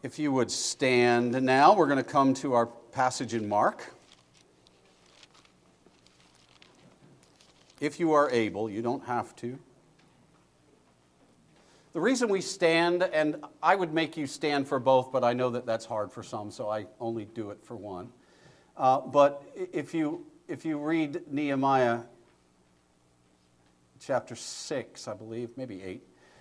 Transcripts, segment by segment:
If you would stand now, we're going to come to our passage in Mark. If you are able, you don't have to. The reason we stand, and I would make you stand for both, but I know that that's hard for some, so I only do it for one. But if you read Nehemiah chapter 6, I believe, maybe 8,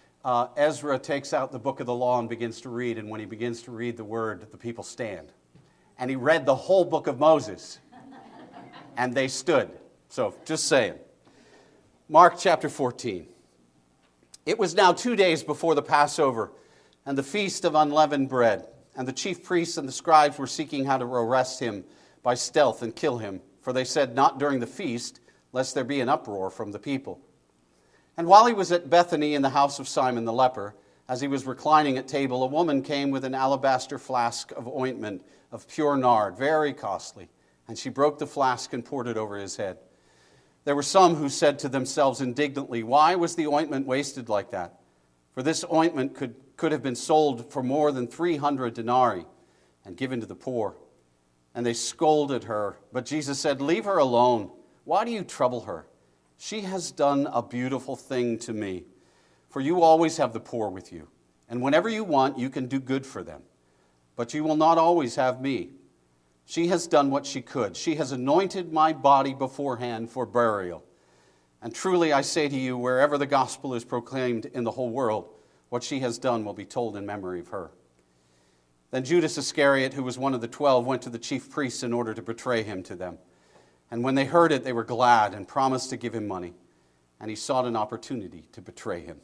Ezra takes out the book of the law and begins to read, and when he begins to read the word, the people stand. And he read the whole book of Moses, and they stood. So, just saying. Mark chapter 14. It was now 2 days before the Passover and the feast of unleavened bread, and the chief priests and the scribes were seeking how to arrest him by stealth and kill him, for they said, "Not during the feast, lest there be an uproar from the people." And while he was at Bethany in the house of Simon the leper, as he was reclining at table, a woman came with an alabaster flask of ointment of pure nard, very costly, and she broke the flask and poured it over his head. There were some who said to themselves indignantly, "Why was the ointment wasted like that? For this ointment could have been sold for more than 300 denarii and given to the poor." And they scolded her, but Jesus said, "Leave her alone. Why do you trouble her? She has done a beautiful thing to me. For you always have the poor with you, and whenever you want, you can do good for them. But you will not always have me. She has done what she could. She has anointed my body beforehand for burial. And truly I say to you, wherever the gospel is proclaimed in the whole world, what she has done will be told in memory of her." Then Judas Iscariot, who was one of the 12, went to the chief priests in order to betray him to them. And when they heard it, they were glad and promised to give him money. And he sought an opportunity to betray him.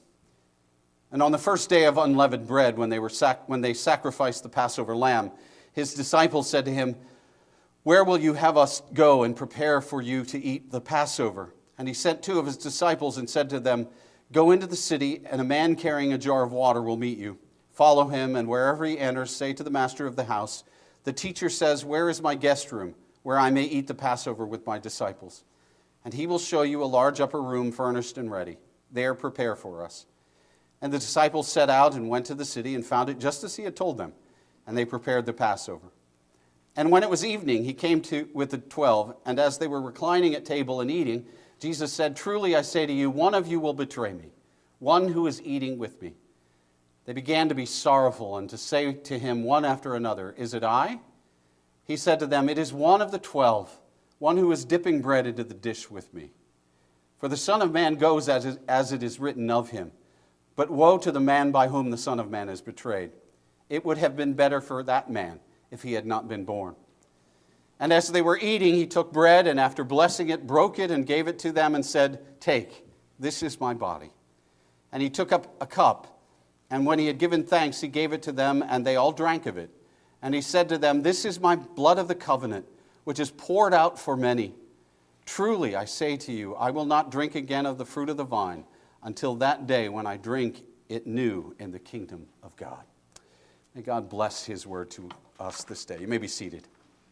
And on the first day of unleavened bread, when they sacrificed the Passover lamb, his disciples said to him, "Where will you have us go and prepare for you to eat the Passover?" And he sent 2 of his disciples and said to them, "Go into the city, and a man carrying a jar of water will meet you. Follow him, and wherever he enters, say to the master of the house, 'The teacher says, where is my guest room, where I may eat the Passover with my disciples?' And he will show you a large upper room furnished and ready. There prepare for us." And the disciples set out and went to the city and found it just as he had told them, and they prepared the Passover. And when it was evening, he came with the 12, and as they were reclining at table and eating, Jesus said, "Truly I say to you, one of you will betray me, one who is eating with me." They began to be sorrowful and to say to him one after another, "Is it I?" He said to them, "It is one of the 12, one who is dipping bread into the dish with me. For the Son of Man goes as it is written of him. But woe to the man by whom the Son of Man is betrayed. It would have been better for that man if he had not been born." And as they were eating, he took bread, and after blessing it, broke it and gave it to them and said, "Take, this is my body." And he took up a cup, and when he had given thanks, he gave it to them, and they all drank of it. And he said to them, "This is my blood of the covenant, which is poured out for many. Truly, I say to you, I will not drink again of the fruit of the vine until that day when I drink it new in the kingdom of God." May God bless his word to us this day. You may be seated.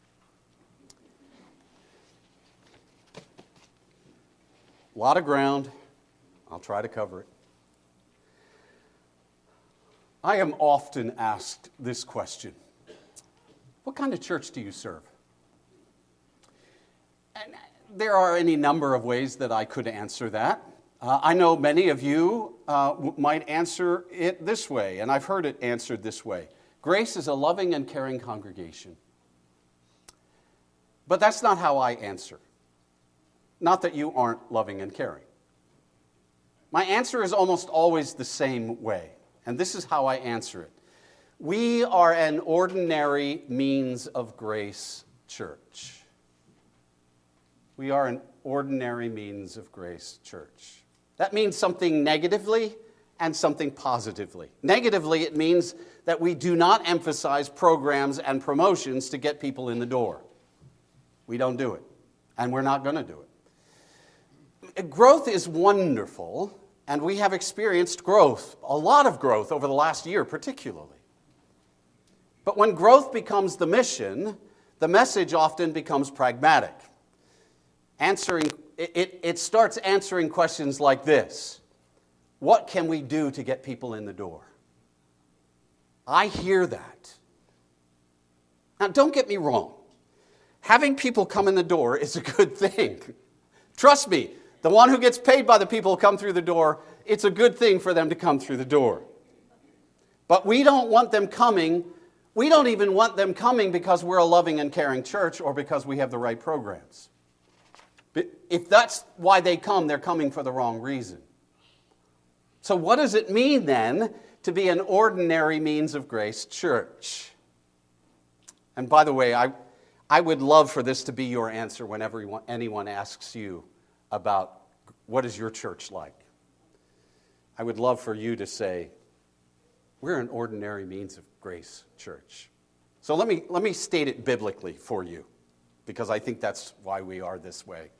A lot of ground. I'll try to cover it. I am often asked this question: what kind of church do you serve? And there are any number of ways that I could answer that. I know many of you might answer it this way, and I've heard it answered this way: Grace is a loving and caring congregation. But that's not how I answer. Not that you aren't loving and caring. My answer is almost always the same way, and this is how I answer it. We are an ordinary means of grace church. We are an ordinary means of grace church. That means something negatively and something positively. Negatively, it means that we do not emphasize programs and promotions to get people in the door. We don't do it, and we're not going to do it. Growth is wonderful, and we have experienced growth, a lot of growth over the last year particularly. But when growth becomes the mission, the message often becomes pragmatic. It starts answering questions like this: what can we do to get people in the door? I hear that, Now, don't get me wrong. Having people come in the door is a good thing. Trust me, the one who gets paid by the people who come through the door, it's a good thing for them to come through the door. But we don't want them coming. We don't even want them coming because we're a loving and caring church or because we have the right programs. But if that's why they come, they're coming for the wrong reason. So what does it mean then to be an ordinary means of grace church? And by the way, I would love for this to be your answer whenever anyone asks you about what is your church like. I would love for you to say, we're an ordinary means of grace church. So let me state it biblically for you, because I think that's why we are this way.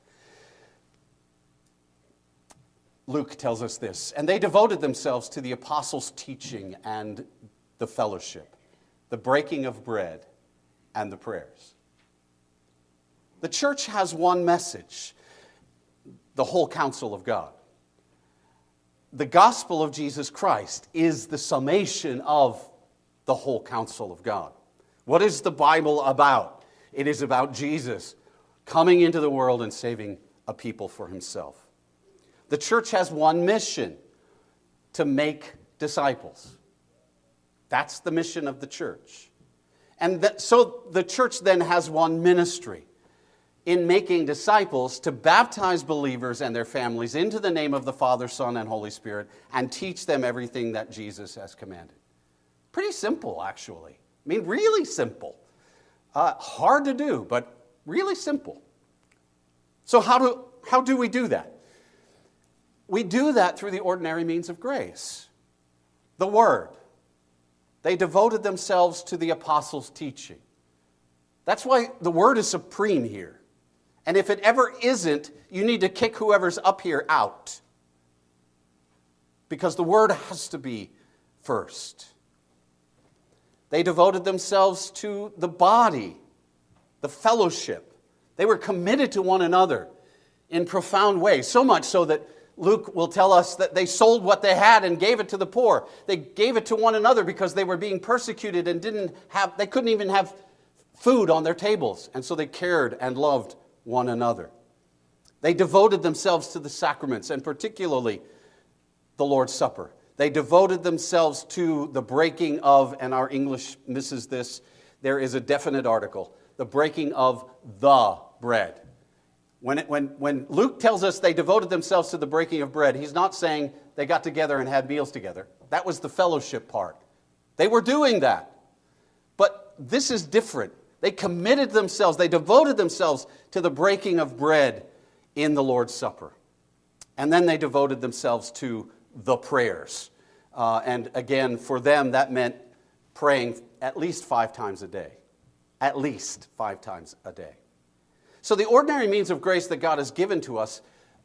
Luke tells us this, and they devoted themselves to the apostles' teaching and the fellowship, the breaking of bread, and the prayers. The church has one message, the whole counsel of God. The gospel of Jesus Christ is the summation of the whole counsel of God. What is the Bible about? It is about Jesus coming into the world and saving a people for himself. The church has one mission, to make disciples. That's the mission of the church. And so the church then has one ministry, in making disciples, to baptize believers and their families into the name of the Father, Son, and Holy Spirit, and teach them everything that Jesus has commanded. Pretty simple, actually. I mean, really simple. Hard to do, but really simple. So how do we do that? We do that through the ordinary means of grace. The Word. They devoted themselves to the apostles' teaching. That's why the Word is supreme here. And if it ever isn't, you need to kick whoever's up here out. Because the Word has to be first. They devoted themselves to the body, the fellowship. They were committed to one another in profound ways. So much so that Luke will tell us that they sold what they had and gave it to the poor. They gave it to one another because they were being persecuted and they couldn't even have food on their tables. And so they cared and loved one another. They devoted themselves to the sacraments, and particularly the Lord's Supper. They devoted themselves to the breaking of, and our English misses this, there is a definite article, the breaking of the bread. When Luke tells us they devoted themselves to the breaking of bread, he's not saying they got together and had meals together. That was the fellowship part. They were doing that. But this is different. They committed themselves, they devoted themselves to the breaking of bread in the Lord's Supper. And then they devoted themselves to the prayers. And again, for them, that meant praying at least 5 times a day. At least 5 times a day. So the ordinary means of grace that God has given to us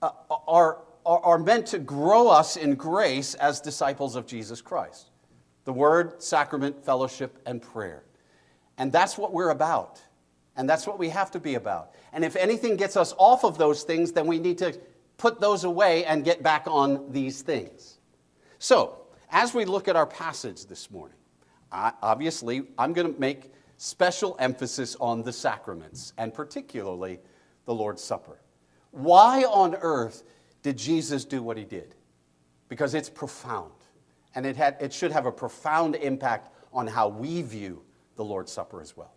are meant to grow us in grace as disciples of Jesus Christ. The Word, sacrament, fellowship, and prayer. And that's what we're about. And that's what we have to be about. And if anything gets us off of those things, then we need to put those away and get back on these things. So, as we look at our passage this morning, obviously, I'm going to make special emphasis on the sacraments, and particularly the Lord's Supper. Why on earth did Jesus do what he did? Because it's profound. And it should have a profound impact on how we view the Lord's Supper as well.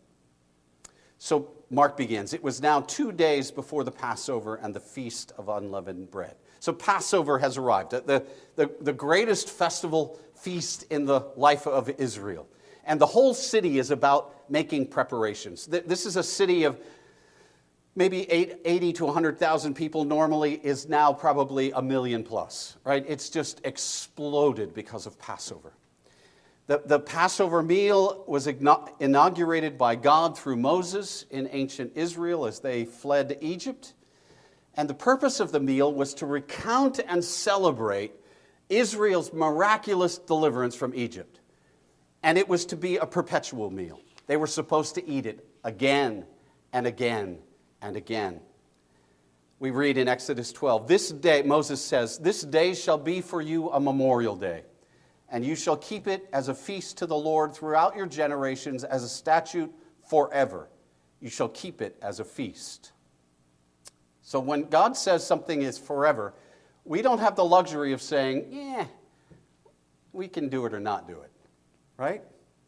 So Mark begins. It was now 2 days before the Passover and the Feast of Unleavened Bread. So Passover has arrived, the greatest festival feast in the life of Israel. And the whole city is about making preparations. This is a city of maybe 80 to 100,000 people. Normally is now probably 1 million plus, right? It's just exploded because of Passover. The Passover meal was inaugurated by God through Moses in ancient Israel as they fled Egypt. And the purpose of the meal was to recount and celebrate Israel's miraculous deliverance from Egypt. And it was to be a perpetual meal. They were supposed to eat it again and again and again. We read in Exodus 12, this day, Moses says, this day shall be for you a memorial day. And you shall keep it as a feast to the Lord throughout your generations, as a statute forever. You shall keep it as a feast. So when God says something is forever, we don't have the luxury of saying, yeah, we can do it or not do it, right?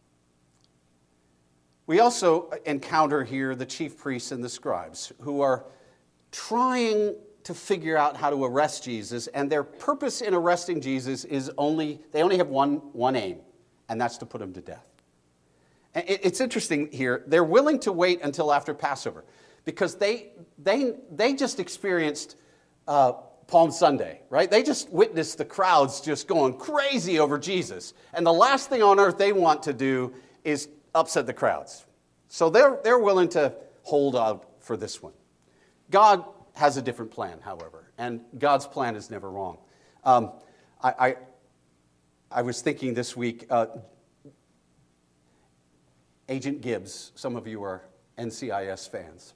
We also encounter here the chief priests and the scribes who are trying to figure out how to arrest Jesus, and their purpose in arresting Jesus is they only have one aim, and that's to put him to death. And it's interesting here, they're willing to wait until after Passover, because they just experienced Palm Sunday, right? They just witnessed the crowds just going crazy over Jesus, and the last thing on earth they want to do is upset the crowds. So they're willing to hold out for this one. God has a different plan, however, and God's plan is never wrong. I was thinking this week, Agent Gibbs, some of you are NCIS fans.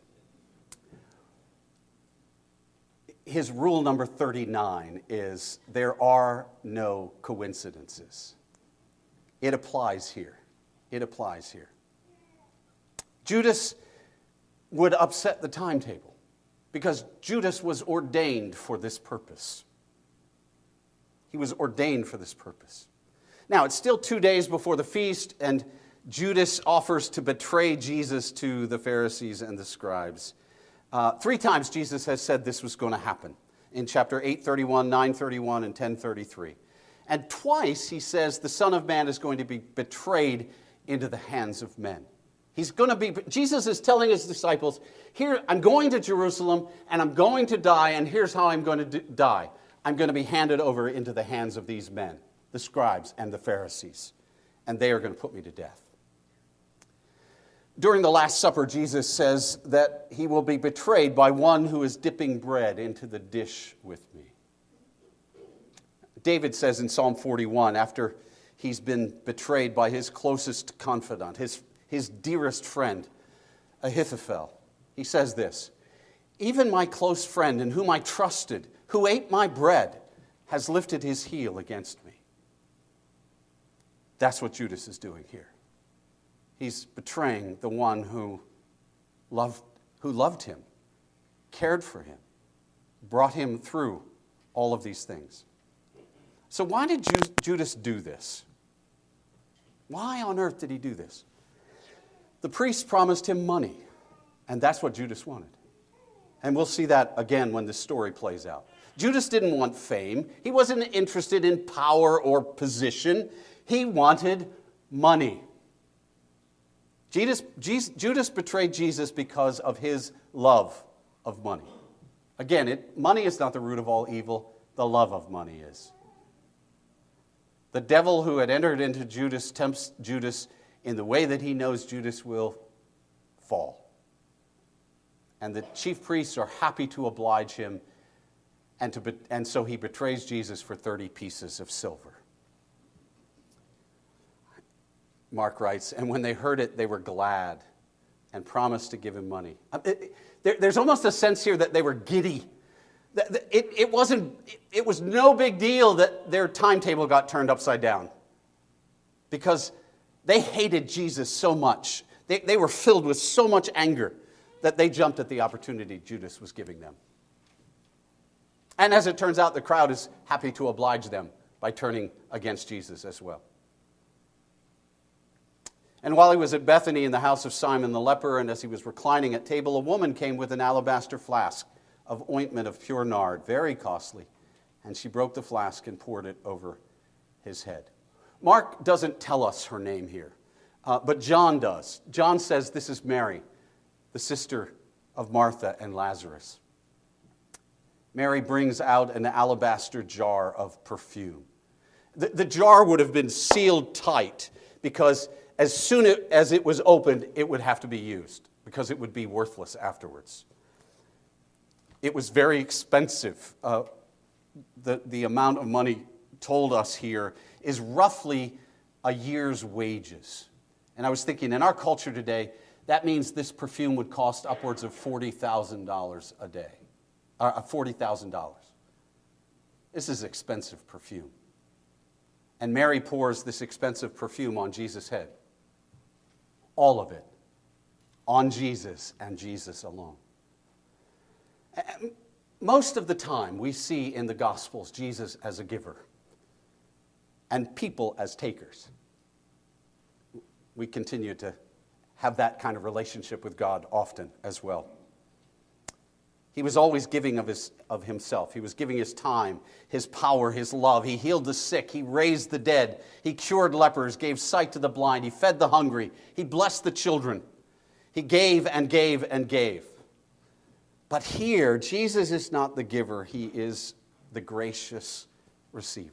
His rule number 39 is there are no coincidences. It applies here. It applies here. Judas would upset the timetable because Judas was ordained for this purpose. He was ordained for this purpose. Now, it's still 2 days before the feast, and Judas offers to betray Jesus to the Pharisees and the scribes. 3 times Jesus has said this was going to happen. In chapter 8:31, 9:31, and 10:33. And twice he says the Son of Man is going to be betrayed into the hands of men. Jesus is telling his disciples, here, I'm going to Jerusalem, and I'm going to die, and here's how I'm going to die. I'm going to be handed over into the hands of these men, the scribes and the Pharisees, and they are going to put me to death. During the Last Supper, Jesus says that he will be betrayed by one who is dipping bread into the dish with me. David says in Psalm 41, after he's been betrayed by his closest confidant, his dearest friend, Ahithophel, he says this, even my close friend in whom I trusted, who ate my bread, has lifted his heel against me. That's what Judas is doing here. He's betraying the one who loved him, cared for him, brought him through all of these things. So why did Judas do this? Why on earth did he do this? The priests promised him money, and that's what Judas wanted. And we'll see that again when the story plays out. Judas didn't want fame. He wasn't interested in power or position. He wanted money. Judas betrayed Jesus because of his love of money. Again, money is not the root of all evil. The love of money is. The devil who had entered into Judas tempts Judas in the way that he knows Judas will fall. And the chief priests are happy to oblige him, and so he betrays Jesus for 30 pieces of silver. Mark writes, and when they heard it, they were glad and promised to give him money. There's almost a sense here that they were giddy. It was no big deal that their timetable got turned upside down because they hated Jesus so much. They were filled with so much anger that they jumped at the opportunity Judas was giving them. And as it turns out, the crowd is happy to oblige them by turning against Jesus as well. And while he was at Bethany in the house of Simon the leper, and as he was reclining at table, a woman came with an alabaster flask of ointment of pure nard, very costly, and she broke the flask and poured it over his head. Mark doesn't tell us her name here, but John does. John says this is Mary, the sister of Martha and Lazarus. Mary brings out an alabaster jar of perfume. The jar would have been sealed tight because as soon as it was opened, it would have to be used because it would be worthless afterwards. It was very expensive. The amount of money told us here is roughly a year's wages. And I was thinking, in our culture today, that means this perfume would cost upwards of $40,000 a day. $40,000. This is expensive perfume. And Mary pours this expensive perfume on Jesus' head. All of it. on Jesus and Jesus alone. Most of the time, we see in the Gospels Jesus as a giver and people as takers. We continue to have that kind of relationship with God often as well. He was always giving of himself. He was giving his time, his power, his love. He healed the sick. He raised the dead. He cured lepers, gave sight to the blind. He fed the hungry. He blessed the children. He gave and gave and gave. But here, Jesus is not the giver. He is the gracious receiver.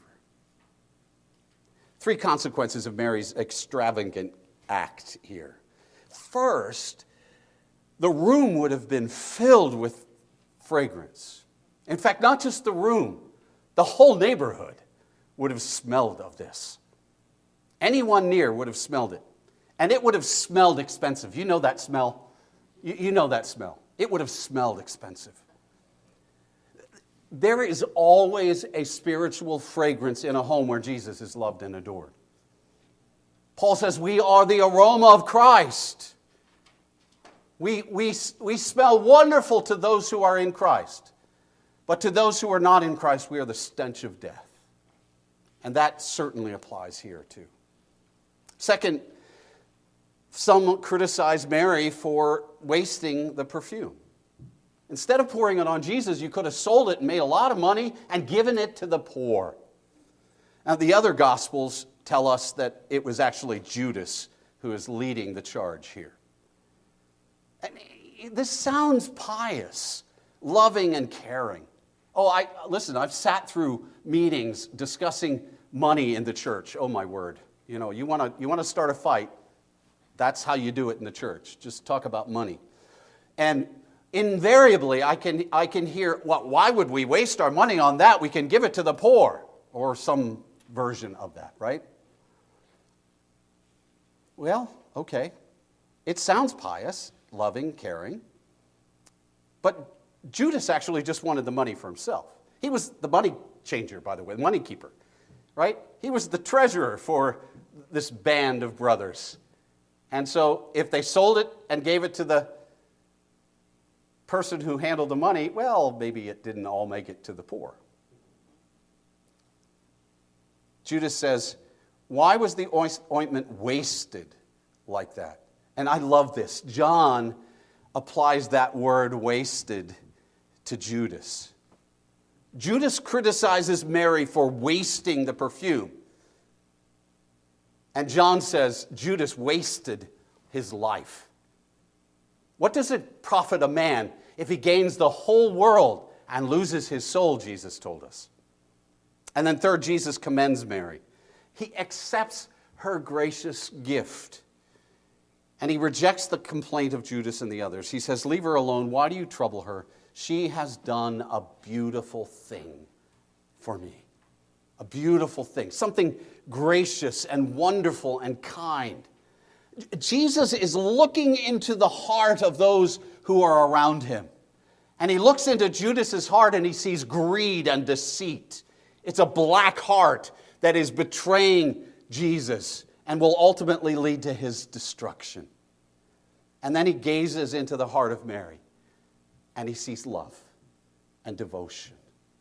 3 consequences of Mary's extravagant act here. First, the room would have been filled with fragrance. In fact, not just the room, the whole neighborhood would have smelled of this. Anyone near would have smelled it. And it would have smelled expensive. You know that smell? You know that smell. It would have smelled expensive. There is always a spiritual fragrance in a home where Jesus is loved and adored. Paul says we are the aroma of Christ. We smell wonderful to those who are in Christ. But to those who are not in Christ, we are the stench of death. And that certainly applies here too. Second, some criticize Mary for wasting the perfume. Instead of pouring it on Jesus, you could have sold it and made a lot of money and given it to the poor. Now, the other Gospels tell us that it was actually Judas who is leading the charge here. And this sounds pious, loving and caring. Listen, I've sat through meetings discussing money in the church. Oh, my word. You want to start a fight, that's how you do it in the church. Just talk about money. And invariably, I can hear, why would we waste our money on that? We can give it to the poor, or some version of that, right? Well, okay. It sounds pious, loving, caring. But Judas actually just wanted the money for himself. He was the money changer, by the way, the money keeper, right? He was the treasurer for this band of brothers. And so if they sold it and gave it to the person who handled the money, well, maybe it didn't all make it to the poor. Judas says, why was the ointment wasted like that? And I love this. John applies that word wasted to Judas. Judas criticizes Mary for wasting the perfume. And John says Judas wasted his life. What does it profit a man if he gains the whole world and loses his soul, Jesus told us. And then third, Jesus commends Mary. He accepts her gracious gift. And he rejects the complaint of Judas and the others. He says, leave her alone. Why do you trouble her? She has done a beautiful thing for me. A beautiful thing. Something gracious and wonderful and kind. Jesus is looking into the heart of those who are around him. And he looks into Judas's heart and he sees greed and deceit. It's a black heart that is betraying Jesus and will ultimately lead to his destruction. And then he gazes into the heart of Mary and he sees love and devotion.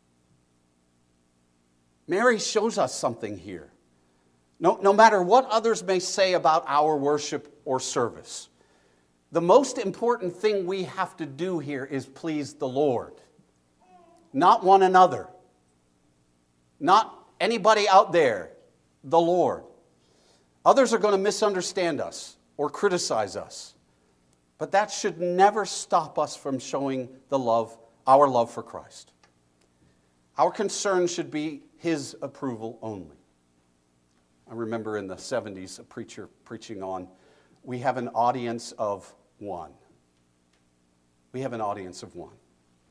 Mary shows us something here. No matter what others may say about our worship or service, the most important thing we have to do here is please the Lord, not one another, not anybody out there, the Lord. Others are going to misunderstand us or criticize us, but that should never stop us from showing our love for Christ. Our concern should be his approval only. I remember in the 70s a preacher preaching on, we have an audience of one. We have an audience of one.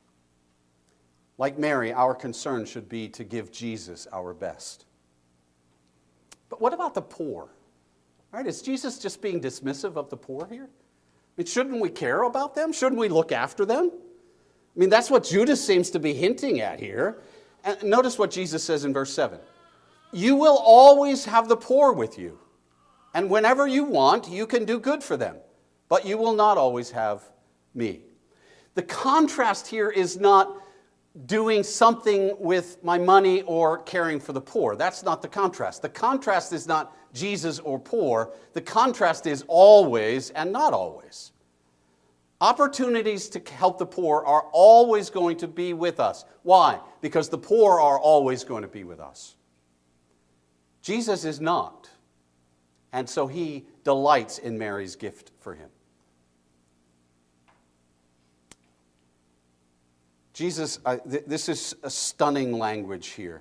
Like Mary, our concern should be to give Jesus our best. But what about the poor? Right? Is Jesus just being dismissive of the poor here? I mean, shouldn't we care about them? Shouldn't we look after them? I mean, that's what Judas seems to be hinting at here. And notice what Jesus says in verse 7. You will always have the poor with you, and whenever you want, you can do good for them. but you will not always have me. The contrast here is not doing something with my money or caring for the poor. That's not the contrast. The contrast is not Jesus or poor. The contrast is always and not always. Opportunities to help the poor are always going to be with us. Why? Because the poor are always going to be with us. Jesus is not. And so he delights in Mary's gift for him. Jesus, this is a stunning language here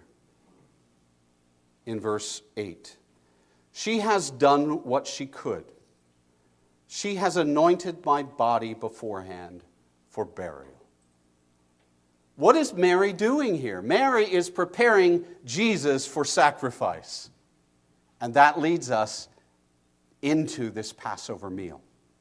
in verse 8. She has done what she could. She has anointed my body beforehand for burial. What is Mary doing here? Mary is preparing Jesus for sacrifice. And that leads us into this Passover meal.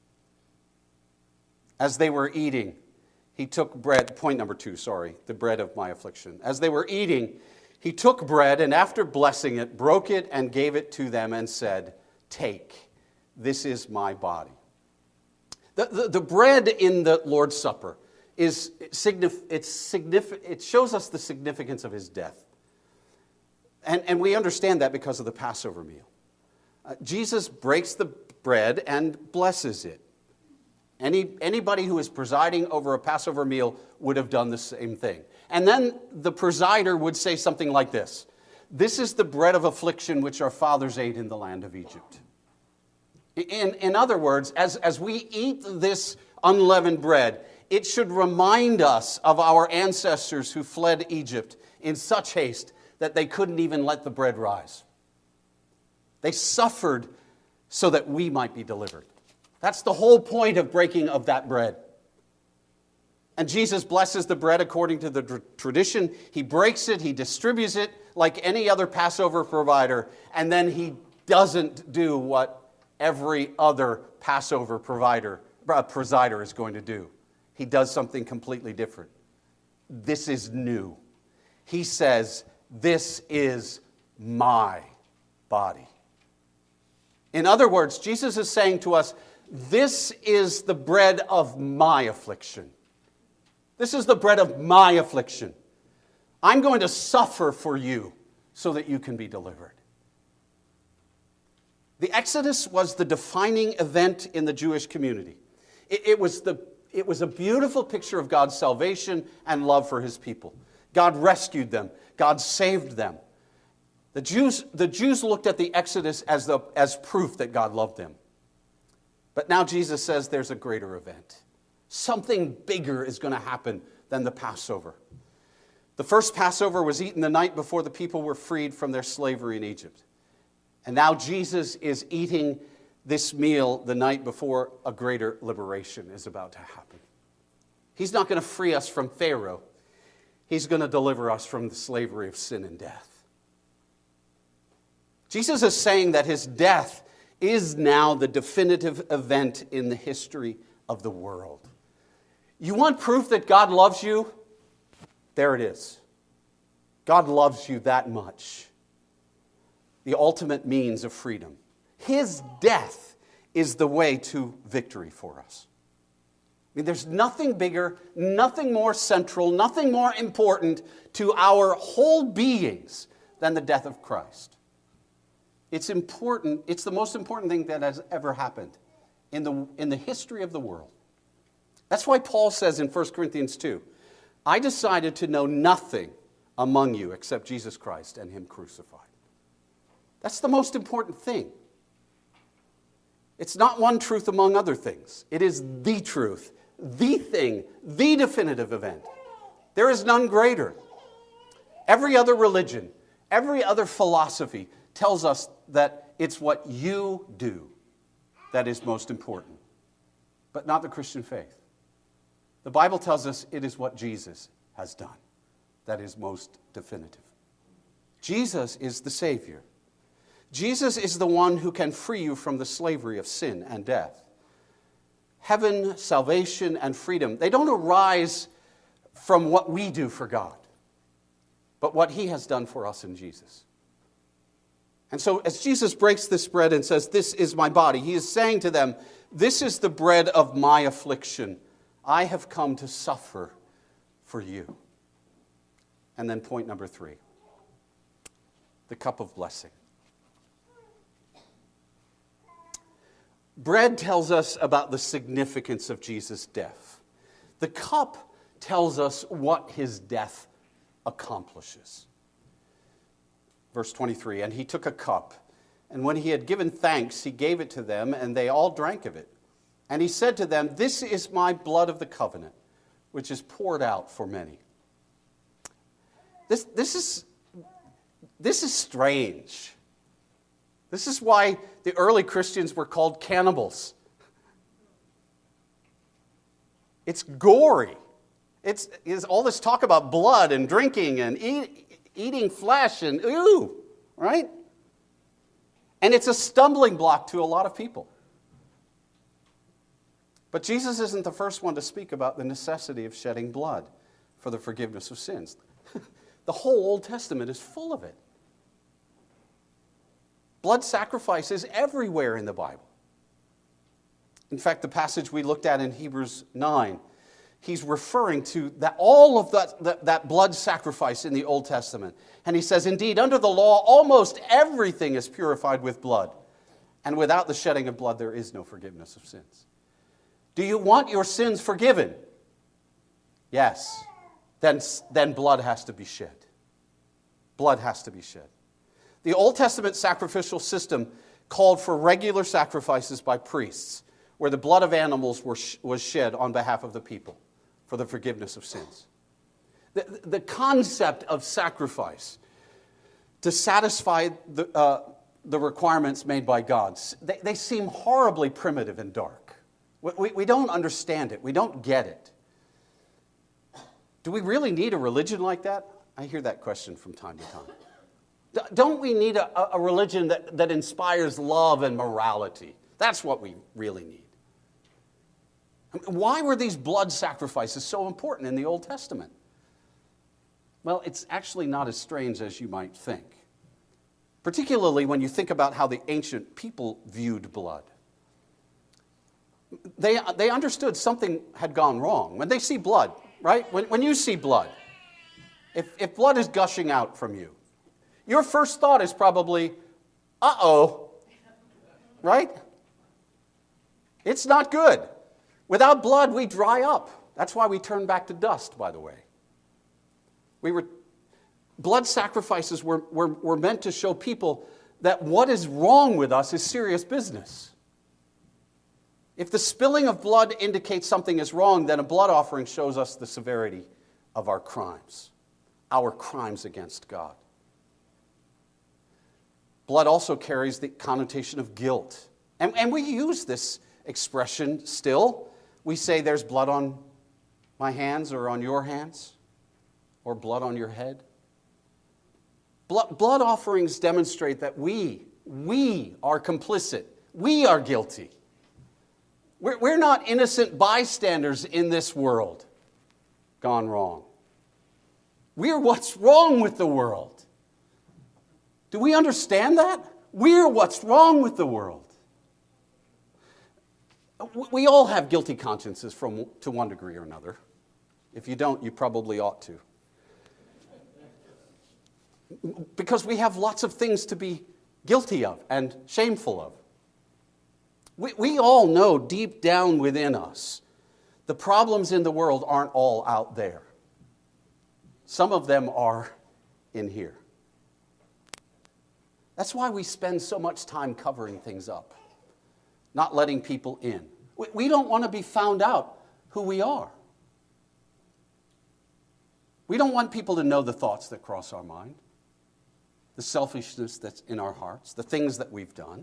As they were eating, he took bread, point number 2, the bread of my affliction. As they were eating, he took bread and after blessing it, broke it and gave it to them and said, "Take, this is my body." The bread in the Lord's Supper it shows us the significance of his death. And we understand that because of the Passover meal. Jesus breaks the bread and blesses it. Anybody who is presiding over a Passover meal would have done the same thing. And then the presider would say something like this: "This is the bread of affliction which our fathers ate in the land of Egypt." In other words, as we eat this unleavened bread, it should remind us of our ancestors who fled Egypt in such haste that they couldn't even let the bread rise. They suffered so that we might be delivered. That's the whole point of breaking of that bread. And Jesus blesses the bread according to the tradition. He breaks it, he distributes it like any other Passover provider, and then he doesn't do what every other Passover presider is going to do. He does something completely different. This is new. He says, "This is my body." In other words, Jesus is saying to us, this is the bread of my affliction. This is the bread of my affliction. I'm going to suffer for you so that you can be delivered. The Exodus was the defining event in the Jewish community. It was a beautiful picture of God's salvation and love for his people. God rescued them. God saved them. The Jews looked at the Exodus as proof that God loved them. But now Jesus says there's a greater event. Something bigger is going to happen than the Passover. The first Passover was eaten the night before the people were freed from their slavery in Egypt. And now Jesus is eating this meal the night before a greater liberation is about to happen. He's not going to free us from Pharaoh. He's going to deliver us from the slavery of sin and death. Jesus is saying that his death is now the definitive event in the history of the world. You want proof that God loves you? There it is. God loves you that much. The ultimate means of freedom. His death is the way to victory for us. I mean, there's nothing bigger, nothing more central, nothing more important to our whole beings than the death of Christ. It's important. It's the most important thing that has ever happened in the history of the world. That's why Paul says in 1 Corinthians 2, "I decided to know nothing among you except Jesus Christ and him crucified." That's the most important thing. It's not one truth among other things. It is the truth, the thing, the definitive event. There is none greater. Every other religion, every other philosophy tells us that it's what you do that is most important, but not the Christian faith. The Bible tells us it is what Jesus has done that is most definitive. Jesus is the Savior. Jesus is the one who can free you from the slavery of sin and death. Heaven, salvation, and freedom, they don't arise from what we do for God, but what he has done for us in Jesus. And so as Jesus breaks this bread and says, "This is my body," he is saying to them, This is the bread of my affliction. I have come to suffer for you. And then point number 3, the cup of blessing. Bread tells us about the significance of Jesus' death. The cup tells us what his death accomplishes. Verse 23, and he took a cup, and when he had given thanks, he gave it to them, and they all drank of it. And he said to them, this is my blood of the covenant, which is poured out for many. This is strange. This is why the early Christians were called cannibals. It's gory. It's all this talk about blood and drinking and eating flesh and ooh, right? And it's a stumbling block to a lot of people. But Jesus isn't the first one to speak about the necessity of shedding blood for the forgiveness of sins. The whole Old Testament is full of it. Blood sacrifice is everywhere in the Bible. In fact, the passage we looked at in Hebrews 9, he's referring to all of that blood sacrifice in the Old Testament. And he says, indeed, under the law, almost everything is purified with blood. And without the shedding of blood, there is no forgiveness of sins. Do you want your sins forgiven? Yes. Then blood has to be shed. Blood has to be shed. The Old Testament sacrificial system called for regular sacrifices by priests, where the blood of animals was shed on behalf of the people for the forgiveness of sins. The concept of sacrifice to satisfy the requirements made by God, they seem horribly primitive and dark. We don't understand it. We don't get it. Do we really need a religion like that? I hear that question from time to time. Don't we need a religion that inspires love and morality? That's what we really need. Why were these blood sacrifices so important in the Old Testament? Well, it's actually not as strange as you might think, particularly when you think about how the ancient people viewed blood. They understood something had gone wrong. When they see blood, right? When you see blood, if blood is gushing out from you, your first thought is probably, uh-oh, right? It's not good. Without blood, we dry up. That's why we turn back to dust, by the way. Blood sacrifices were meant to show people that what is wrong with us is serious business. If the spilling of blood indicates something is wrong, then a blood offering shows us the severity of our crimes against God. Blood also carries the connotation of guilt. And we use this expression still. We say there's blood on my hands or on your hands or blood on your head. Blood offerings demonstrate that we are complicit. We are guilty. We're not innocent bystanders in this world gone wrong. We're what's wrong with the world. Do we understand that? We're what's wrong with the world. We all have guilty consciences to one degree or another. If you don't, you probably ought to. Because we have lots of things to be guilty of and shameful of. We all know deep down within us, the problems in the world aren't all out there. Some of them are in here. That's why we spend so much time covering things up, not letting people in. We don't want to be found out who we are. We don't want people to know the thoughts that cross our mind, the selfishness that's in our hearts, the things that we've done.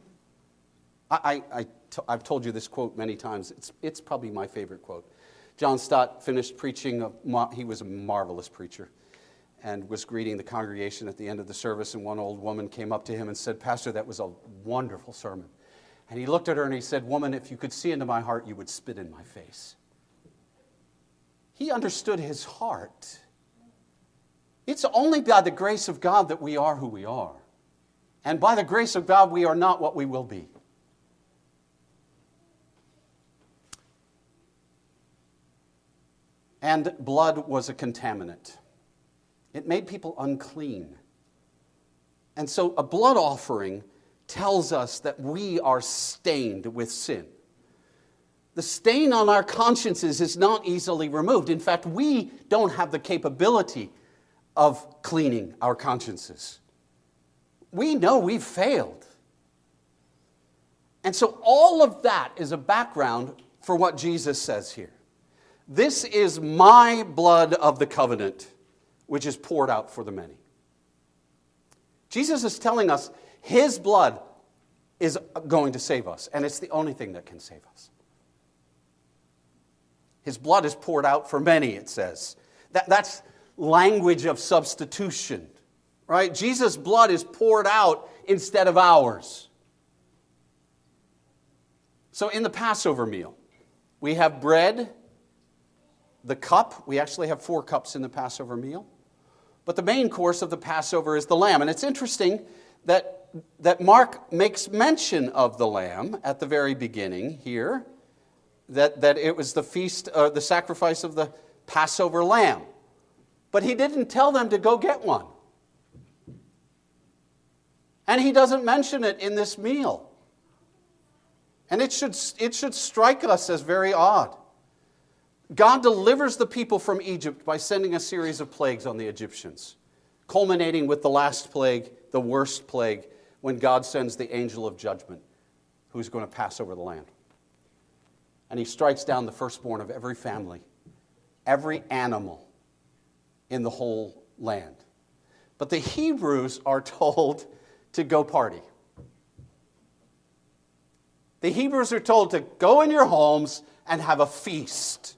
I've told you this quote many times. It's probably my favorite quote. John Stott finished preaching. He was a marvelous preacher and was greeting the congregation at the end of the service, and one old woman came up to him and said, "Pastor, that was a wonderful sermon." And he looked at her and he said, "Woman, if you could see into my heart, you would spit in my face." He understood his heart. It's only by the grace of God that we are who we are. And by the grace of God, we are not what we will be. And blood was a contaminant. It made people unclean. And so a blood offering tells us that we are stained with sin. The stain on our consciences is not easily removed. In fact, we don't have the capability of cleaning our consciences. We know we've failed. And so all of that is a background for what Jesus says here. This is my blood of the covenant, which is poured out for the many. Jesus is telling us his blood is going to save us, and it's the only thing that can save us. His blood is poured out for many, it says. That's language of substitution, right? Jesus' blood is poured out instead of ours. So in the Passover meal, we have bread, the cup. We actually have 4 cups in the Passover meal. But the main course of the Passover is the lamb. And it's interesting that Mark makes mention of the lamb at the very beginning here, that it was the feast, the sacrifice of the Passover lamb. But he didn't tell them to go get one. And he doesn't mention it in this meal. And it should strike us as very odd. God delivers the people from Egypt by sending a series of plagues on the Egyptians, culminating with the last plague, the worst plague, when God sends the angel of judgment, who's going to pass over the land. And he strikes down the firstborn of every family, every animal in the whole land. But the Hebrews are told to go party. The Hebrews are told to go in your homes and have a feast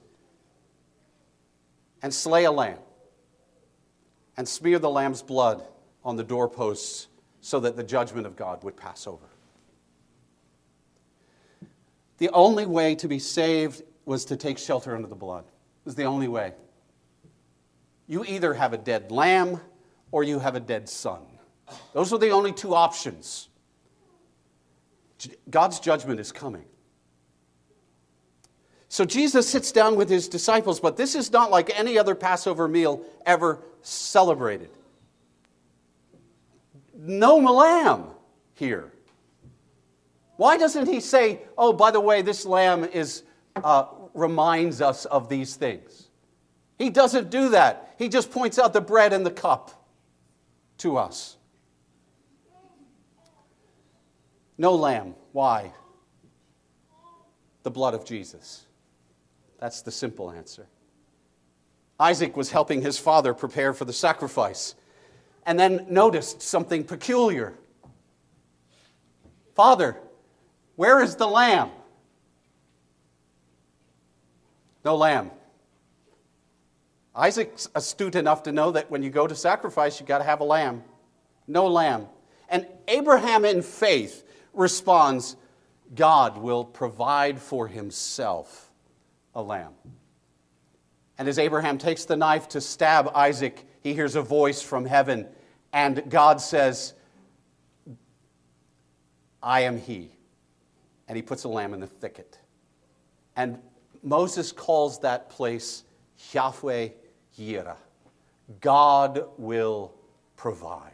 and slay a lamb and smear the lamb's blood on the doorposts so that the judgment of God would pass over. The only way to be saved was to take shelter under the blood. It was the only way. You either have a dead lamb or you have a dead son. Those are the only 2 options. God's judgment is coming. So Jesus sits down with his disciples, but this is not like any other Passover meal ever celebrated. No lamb here. Why doesn't he say, oh, by the way, this lamb reminds us of these things? He doesn't do that. He just points out the bread and the cup to us. No lamb. Why? The blood of Jesus. That's the simple answer. Isaac was helping his father prepare for the sacrifice and then noticed something peculiar. Father, where is the lamb? No lamb. Isaac's astute enough to know that when you go to sacrifice, you've got to have a lamb. No lamb. And Abraham in faith responds, God will provide for himself a lamb. And as Abraham takes the knife to stab Isaac, he hears a voice from heaven, and God says, I am he. And he puts a lamb in the thicket. And Moses calls that place Yahweh Yireh. God will provide.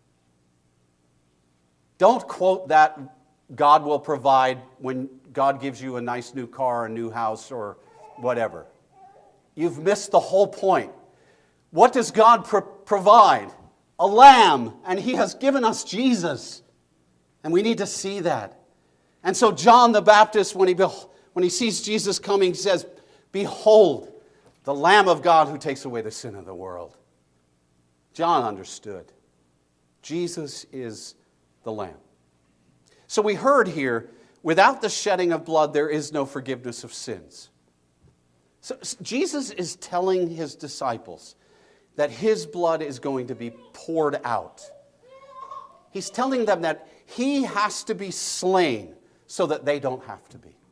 Don't quote that God will provide when God gives you a nice new car, a new house, or whatever. You've missed the whole point. What does God provide? A lamb, and he has given us Jesus. And we need to see that. And so John the Baptist, when he sees Jesus coming, says, behold, the Lamb of God who takes away the sin of the world. John understood. Jesus is the Lamb. So we heard here, without the shedding of blood, there is no forgiveness of sins. So Jesus is telling his disciples that his blood is going to be poured out. He's telling them that he has to be slain so that they don't have to be.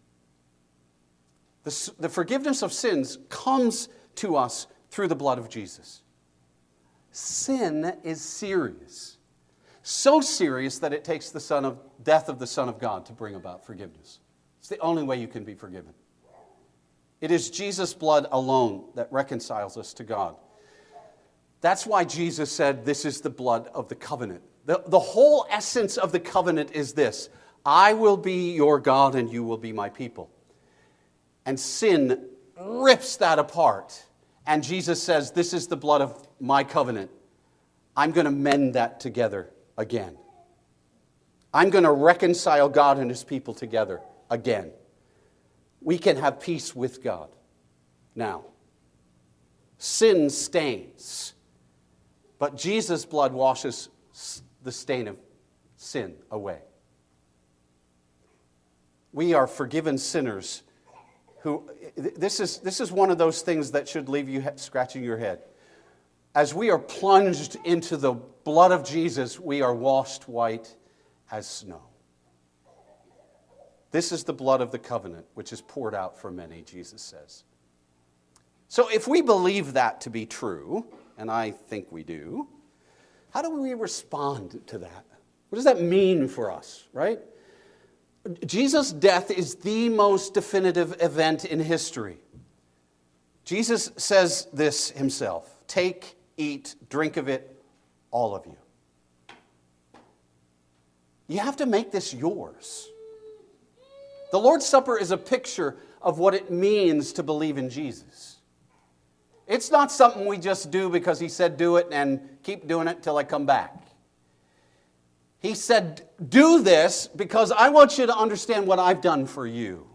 The forgiveness of sins comes to us through the blood of Jesus. Sin is serious. So serious that it takes the death of the Son of God to bring about forgiveness. It's the only way you can be forgiven. It is Jesus' blood alone that reconciles us to God. That's why Jesus said, this is the blood of the covenant. The whole essence of the covenant is this: I will be your God and you will be my people. And sin rips that apart. And Jesus says, this is the blood of my covenant. I'm going to mend that together again. I'm going to reconcile God and his people together again. We can have peace with God now. Sin stains, but Jesus' blood washes the stain of sin away. We are forgiven sinners who, this is one of those things that should leave you scratching your head. As we are plunged into the blood of Jesus, we are washed white as snow. This is the blood of the covenant, which is poured out for many, Jesus says. So if we believe that to be true, and I think we do, how do we respond to that? What does that mean for us, right? Jesus' death is the most definitive event in history. Jesus says this himself: take, eat, drink of it, all of you. You have to make this yours. The Lord's Supper is a picture of what it means to believe in Jesus. It's not something we just do because he said do it and keep doing it till I come back. He said, do this because I want you to understand what I've done for you.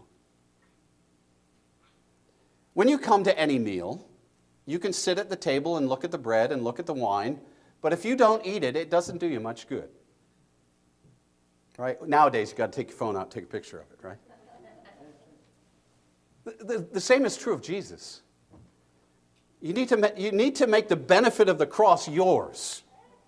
When you come to any meal, you can sit at the table and look at the bread and look at the wine, but if you don't eat it, it doesn't do you much good. Right? Nowadays, you've got to take your phone out and take a picture of it, right? The same is true of Jesus. You need to make the benefit of the cross yours.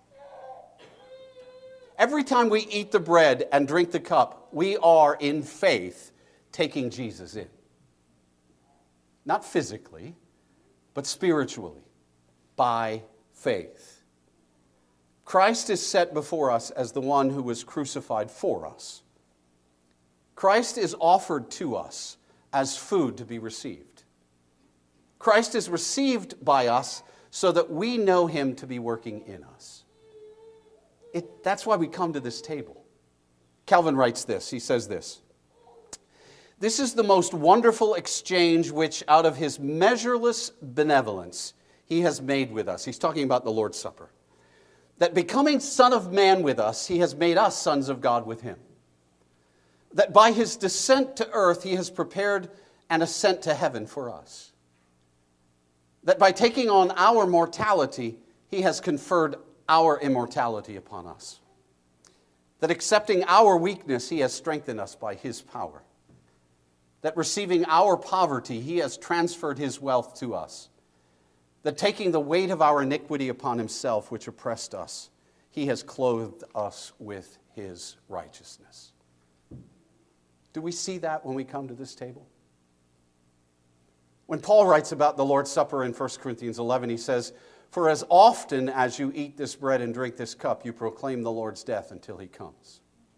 Every time we eat the bread and drink the cup, we are, in faith, taking Jesus in. Not physically, but spiritually, by faith. Christ is set before us as the one who was crucified for us. Christ is offered to us as food to be received. Christ is received by us so that we know him to be working in us. That's why we come to this table. Calvin writes this. He says this: this is the most wonderful exchange which out of his measureless benevolence he has made with us. He's talking about the Lord's Supper. That becoming Son of Man with us, he has made us sons of God with him. That by his descent to earth, he has prepared an ascent to heaven for us. That by taking on our mortality, he has conferred our immortality upon us. That accepting our weakness, he has strengthened us by his power. That receiving our poverty, he has transferred his wealth to us. That taking the weight of our iniquity upon himself, which oppressed us, he has clothed us with his righteousness. Do we see that when we come to this table? When Paul writes about the Lord's Supper in 1 Corinthians 11, he says, for as often as you eat this bread and drink this cup, you proclaim the Lord's death until he comes.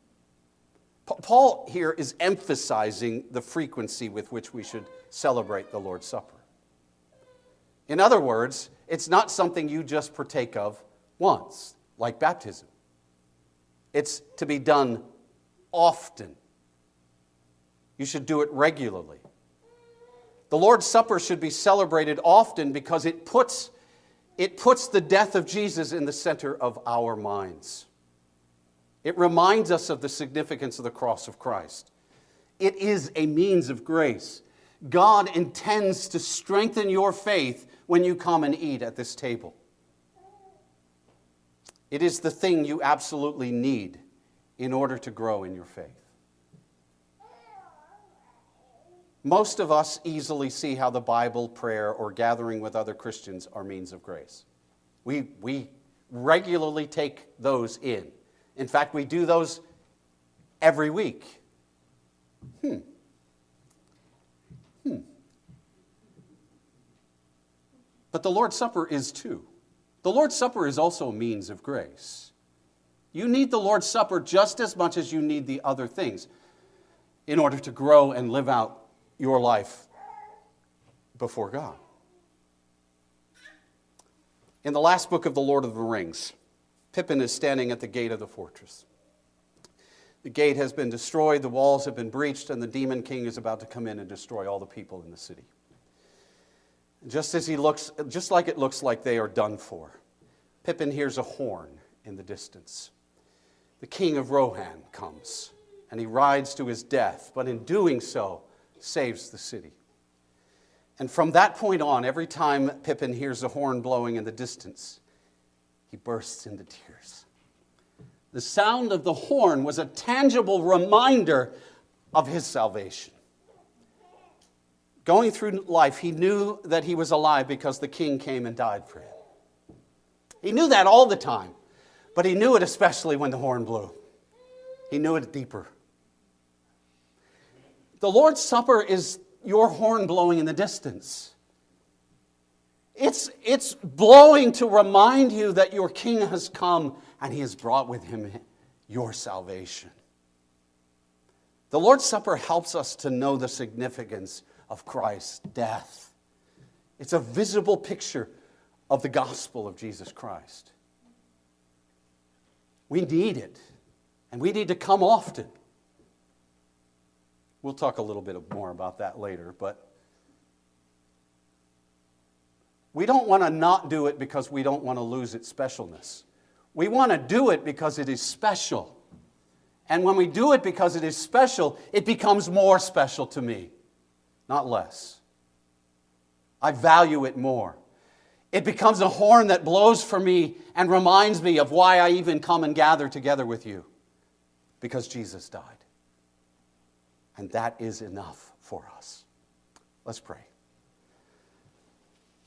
Paul here is emphasizing the frequency with which we should celebrate the Lord's Supper. In other words, it's not something you just partake of once, like baptism. It's to be done often. You should do it regularly. The Lord's Supper should be celebrated often because it puts the death of Jesus in the center of our minds. It reminds us of the significance of the cross of Christ. It is a means of grace. God intends to strengthen your faith when you come and eat at this table. It is the thing you absolutely need in order to grow in your faith. Most of us easily see how the Bible, prayer, or gathering with other Christians are means of grace. We regularly take those in. In fact, we do those every week. But the Lord's Supper is too. The Lord's Supper is also a means of grace. You need the Lord's Supper just as much as you need the other things in order to grow and live out your life before God. In the last book of The Lord of the Rings, Pippin is standing at the gate of the fortress. The gate has been destroyed, the walls have been breached, and the demon king is about to come in and destroy all the people in the city. Just like it looks like they are done for, Pippin hears a horn in the distance. The king of Rohan comes, and he rides to his death, but in doing so, saves the city. And from that point on, every time Pippin hears a horn blowing in the distance, he bursts into tears. The sound of the horn was a tangible reminder of his salvation. Going through life, he knew that he was alive because the king came and died for him. He knew that all the time, but he knew it especially when the horn blew. He knew it deeper. The Lord's Supper is your horn blowing in the distance. It's blowing to remind you that your king has come and he has brought with him your salvation. The Lord's Supper helps us to know the significance of Christ's death. It's a visible picture of the gospel of Jesus Christ. We need it, and we need to come often. We'll talk a little bit more about that later, but we don't want to not do it because we don't want to lose its specialness. We want to do it because it is special. And when we do it because it is special, it becomes more special to me, not less. I value it more. It becomes a horn that blows for me and reminds me of why I even come and gather together with you, because Jesus died. And that is enough for us. Let's pray.